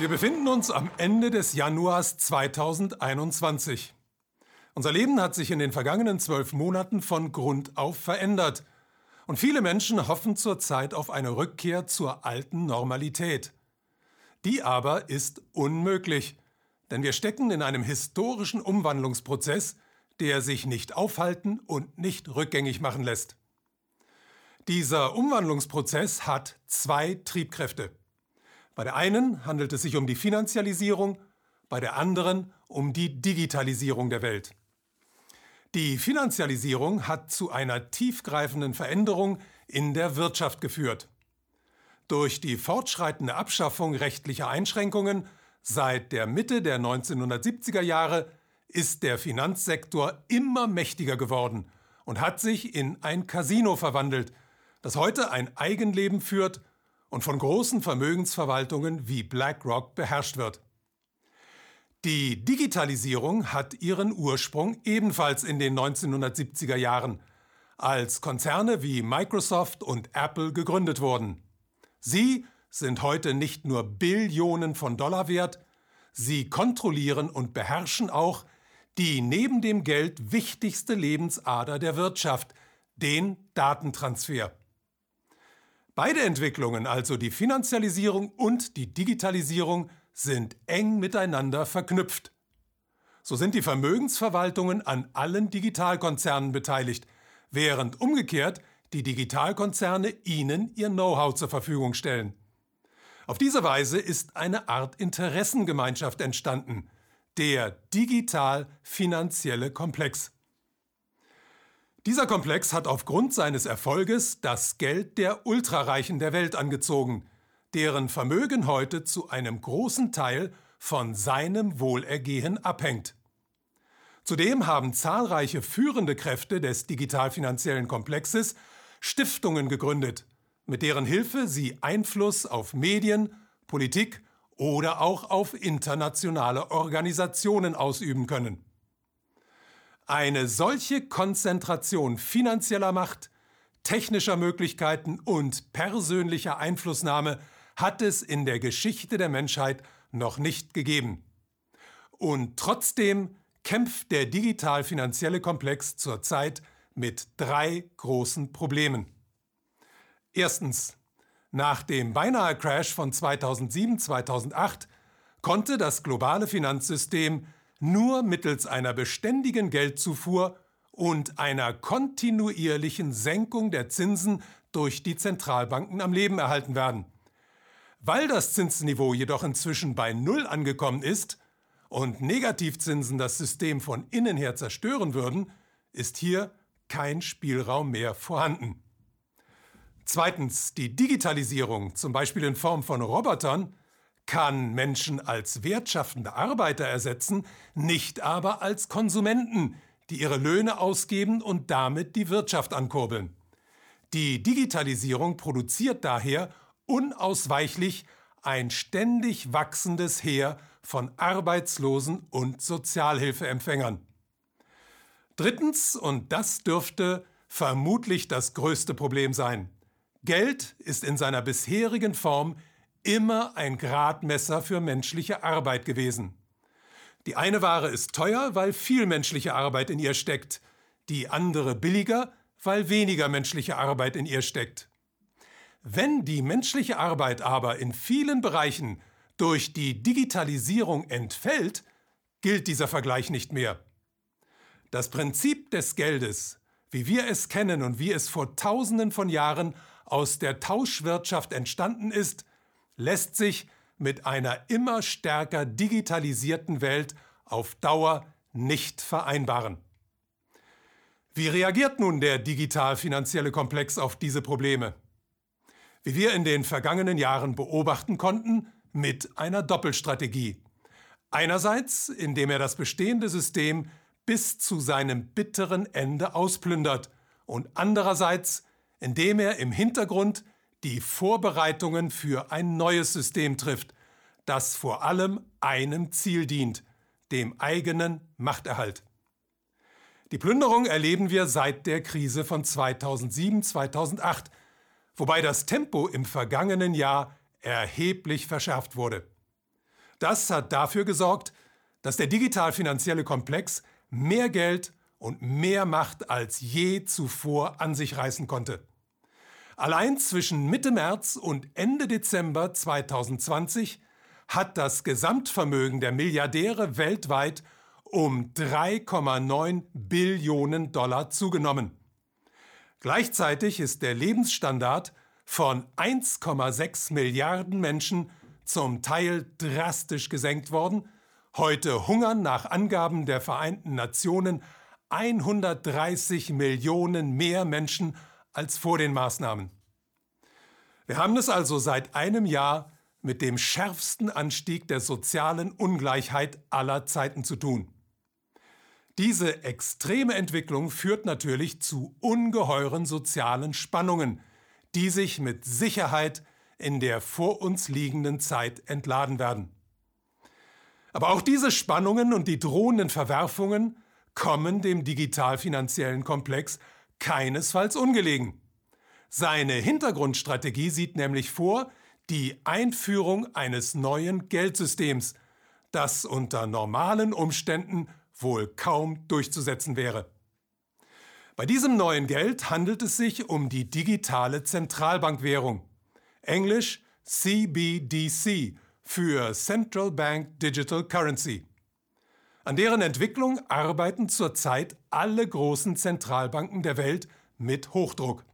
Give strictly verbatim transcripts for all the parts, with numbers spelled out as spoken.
Wir befinden uns am Ende des Januars zweitausendeinundzwanzig. Unser Leben hat sich in den vergangenen zwölf Monaten von Grund auf verändert. Und viele Menschen hoffen zurzeit auf eine Rückkehr zur alten Normalität. Die aber ist unmöglich, denn wir stecken in einem historischen Umwandlungsprozess, der sich nicht aufhalten und nicht rückgängig machen lässt. Dieser Umwandlungsprozess hat zwei Triebkräfte. Bei der einen handelt es sich um die Finanzialisierung, bei der anderen um die Digitalisierung der Welt. Die Finanzialisierung hat zu einer tiefgreifenden Veränderung in der Wirtschaft geführt. Durch die fortschreitende Abschaffung rechtlicher Einschränkungen seit der Mitte der neunzehnhundertsiebziger Jahre ist der Finanzsektor immer mächtiger geworden und hat sich in ein Casino verwandelt, das heute ein Eigenleben führt und von großen Vermögensverwaltungen wie BlackRock beherrscht wird. Die Digitalisierung hat ihren Ursprung ebenfalls in den neunzehnhundertsiebziger Jahren, als Konzerne wie Microsoft und Apple gegründet wurden. Sie sind heute nicht nur Billionen von Dollar wert, sie kontrollieren und beherrschen auch die neben dem Geld wichtigste Lebensader der Wirtschaft, den Datentransfer. Beide Entwicklungen, also die Finanzialisierung und die Digitalisierung, sind eng miteinander verknüpft. So sind die Vermögensverwaltungen an allen Digitalkonzernen beteiligt, während umgekehrt die Digitalkonzerne ihnen ihr Know-how zur Verfügung stellen. Auf diese Weise ist eine Art Interessengemeinschaft entstanden, der digital-finanzielle Komplex. Dieser Komplex hat aufgrund seines Erfolges das Geld der Ultrareichen der Welt angezogen, deren Vermögen heute zu einem großen Teil von seinem Wohlergehen abhängt. Zudem haben zahlreiche führende Kräfte des digital-finanziellen Komplexes Stiftungen gegründet, mit deren Hilfe sie Einfluss auf Medien, Politik oder auch auf internationale Organisationen ausüben können. Eine solche Konzentration finanzieller Macht, technischer Möglichkeiten und persönlicher Einflussnahme hat es in der Geschichte der Menschheit noch nicht gegeben. Und trotzdem kämpft der digital-finanzielle Komplex zurzeit mit drei großen Problemen. Erstens. Nach dem Beinahe-Crash von zweitausendsieben zweitausendacht konnte das globale Finanzsystem nur mittels einer beständigen Geldzufuhr und einer kontinuierlichen Senkung der Zinsen durch die Zentralbanken am Leben erhalten werden. Weil das Zinsniveau jedoch inzwischen bei Null angekommen ist und Negativzinsen das System von innen her zerstören würden, ist hier kein Spielraum mehr vorhanden. Zweitens, die Digitalisierung, zum Beispiel in Form von Robotern, kann Menschen als wertschaffende Arbeiter ersetzen, nicht aber als Konsumenten, die ihre Löhne ausgeben und damit die Wirtschaft ankurbeln. Die Digitalisierung produziert daher unausweichlich ein ständig wachsendes Heer von Arbeitslosen und Sozialhilfeempfängern. Drittens, und das dürfte vermutlich das größte Problem sein: Geld ist in seiner bisherigen Form immer ein Gradmesser für menschliche Arbeit gewesen. Die eine Ware ist teuer, weil viel menschliche Arbeit in ihr steckt, die andere billiger, weil weniger menschliche Arbeit in ihr steckt. Wenn die menschliche Arbeit aber in vielen Bereichen durch die Digitalisierung entfällt, gilt dieser Vergleich nicht mehr. Das Prinzip des Geldes, wie wir es kennen und wie es vor Tausenden von Jahren aus der Tauschwirtschaft entstanden ist, lässt sich mit einer immer stärker digitalisierten Welt auf Dauer nicht vereinbaren. Wie reagiert nun der digital-finanzielle Komplex auf diese Probleme? Wie wir in den vergangenen Jahren beobachten konnten, mit einer Doppelstrategie. Einerseits, indem er das bestehende System bis zu seinem bitteren Ende ausplündert, und andererseits, indem er im Hintergrund die Vorbereitungen für ein neues System trifft, das vor allem einem Ziel dient, dem eigenen Machterhalt. Die Plünderung erleben wir seit der Krise von zweitausendsieben zweitausendacht, wobei das Tempo im vergangenen Jahr erheblich verschärft wurde. Das hat dafür gesorgt, dass der digital-finanzielle Komplex mehr Geld und mehr Macht als je zuvor an sich reißen konnte. Allein zwischen Mitte März und Ende Dezember zweitausendzwanzig hat das Gesamtvermögen der Milliardäre weltweit um drei Komma neun Billionen Dollar zugenommen. Gleichzeitig ist der Lebensstandard von eins Komma sechs Milliarden Menschen zum Teil drastisch gesenkt worden. Heute hungern nach Angaben der Vereinten Nationen hundertdreißig Millionen mehr Menschen als vor den Maßnahmen. Wir haben es also seit einem Jahr mit dem schärfsten Anstieg der sozialen Ungleichheit aller Zeiten zu tun. Diese extreme Entwicklung führt natürlich zu ungeheuren sozialen Spannungen, die sich mit Sicherheit in der vor uns liegenden Zeit entladen werden. Aber auch diese Spannungen und die drohenden Verwerfungen kommen dem digital-finanziellen Komplex keinesfalls ungelegen. Seine Hintergrundstrategie sieht nämlich vor die Einführung eines neuen Geldsystems, das unter normalen Umständen wohl kaum durchzusetzen wäre. Bei diesem neuen Geld handelt es sich um die digitale Zentralbankwährung, englisch C B D C für Central Bank Digital Currency. An deren Entwicklung arbeiten zurzeit alle großen Zentralbanken der Welt mit Hochdruck.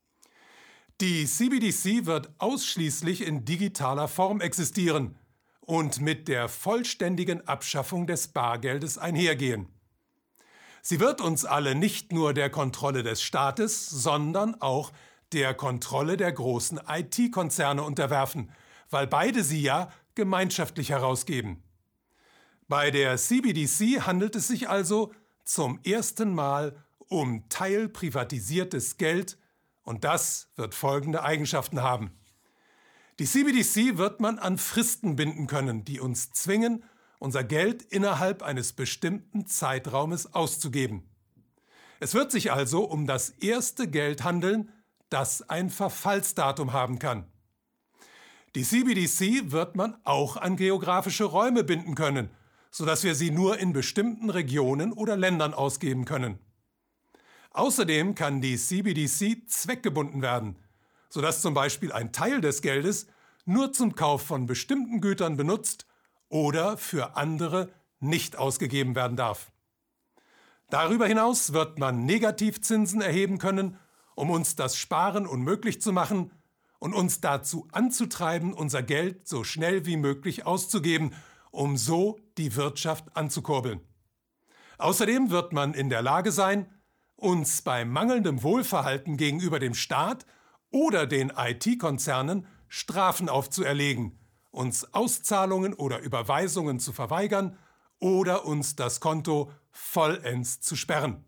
Die C B D C wird ausschließlich in digitaler Form existieren und mit der vollständigen Abschaffung des Bargeldes einhergehen. Sie wird uns alle nicht nur der Kontrolle des Staates, sondern auch der Kontrolle der großen I T-Konzerne unterwerfen, weil beide sie ja gemeinschaftlich herausgeben. Bei der C B D C handelt es sich also zum ersten Mal um teilprivatisiertes Geld, und das wird folgende Eigenschaften haben. Die C B D C wird man an Fristen binden können, die uns zwingen, unser Geld innerhalb eines bestimmten Zeitraumes auszugeben. Es wird sich also um das erste Geld handeln, das ein Verfallsdatum haben kann. Die C B D C wird man auch an geografische Räume binden können, sodass wir sie nur in bestimmten Regionen oder Ländern ausgeben können. Außerdem kann die C B D C zweckgebunden werden, sodass zum Beispiel ein Teil des Geldes nur zum Kauf von bestimmten Gütern benutzt oder für andere nicht ausgegeben werden darf. Darüber hinaus wird man Negativzinsen erheben können, um uns das Sparen unmöglich zu machen und uns dazu anzutreiben, unser Geld so schnell wie möglich auszugeben, um so die Wirtschaft anzukurbeln. Außerdem wird man in der Lage sein, uns bei mangelndem Wohlverhalten gegenüber dem Staat oder den I T-Konzernen Strafen aufzuerlegen, uns Auszahlungen oder Überweisungen zu verweigern oder uns das Konto vollends zu sperren.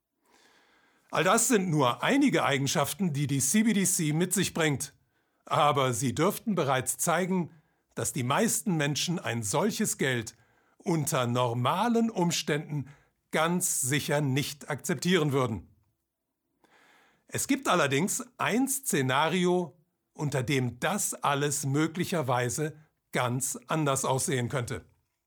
All das sind nur einige Eigenschaften, die die C B D C mit sich bringt, aber sie dürften bereits zeigen, dass die meisten Menschen ein solches Geld unter normalen Umständen ganz sicher nicht akzeptieren würden. Es gibt allerdings ein Szenario, unter dem das alles möglicherweise ganz anders aussehen könnte.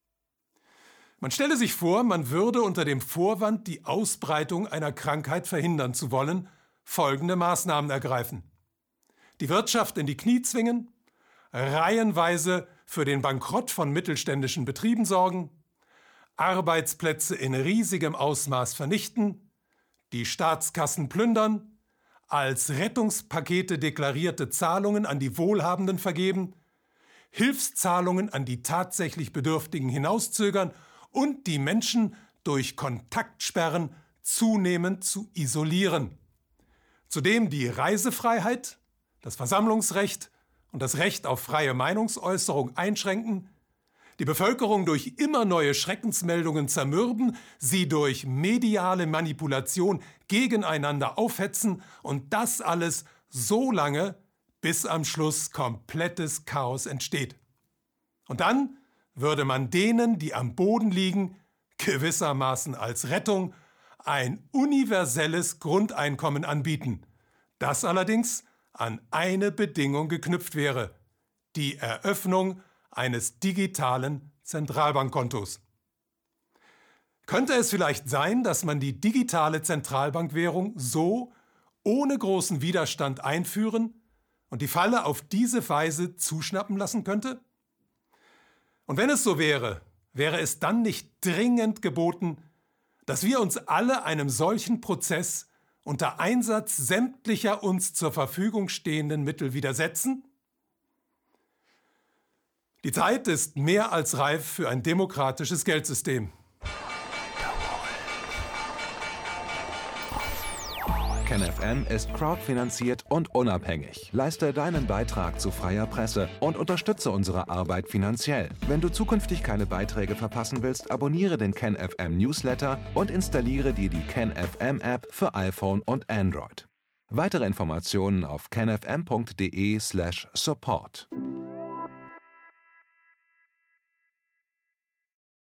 Man stelle sich vor, man würde unter dem Vorwand, die Ausbreitung einer Krankheit verhindern zu wollen, folgende Maßnahmen ergreifen: Die Wirtschaft in die Knie zwingen, reihenweise für den Bankrott von mittelständischen Betrieben sorgen, Arbeitsplätze in riesigem Ausmaß vernichten, die Staatskassen plündern, als Rettungspakete deklarierte Zahlungen an die Wohlhabenden vergeben, Hilfszahlungen an die tatsächlich Bedürftigen hinauszögern und die Menschen durch Kontaktsperren zunehmend zu isolieren. Zudem die Reisefreiheit, das Versammlungsrecht und das Recht auf freie Meinungsäußerung einschränken, die Bevölkerung durch immer neue Schreckensmeldungen zermürben, sie durch mediale Manipulation gegeneinander aufhetzen und das alles so lange, bis am Schluss komplettes Chaos entsteht. Und dann würde man denen, die am Boden liegen, gewissermaßen als Rettung ein universelles Grundeinkommen anbieten, das allerdings an eine Bedingung geknüpft wäre: die Eröffnung eines digitalen Zentralbankkontos. Könnte es vielleicht sein, dass man die digitale Zentralbankwährung so ohne großen Widerstand einführen und die Falle auf diese Weise zuschnappen lassen könnte? Und wenn es so wäre, wäre es dann nicht dringend geboten, dass wir uns alle einem solchen Prozess unter Einsatz sämtlicher uns zur Verfügung stehenden Mittel widersetzen? Die Zeit ist mehr als reif für ein demokratisches Geldsystem. KenFM ist crowdfinanziert und unabhängig. Leiste deinen Beitrag zu freier Presse und unterstütze unsere Arbeit finanziell. Wenn du zukünftig keine Beiträge verpassen willst, abonniere den KenFM Newsletter und installiere dir die KenFM App für iPhone und Android. Weitere Informationen auf kenfm punkt de slash support.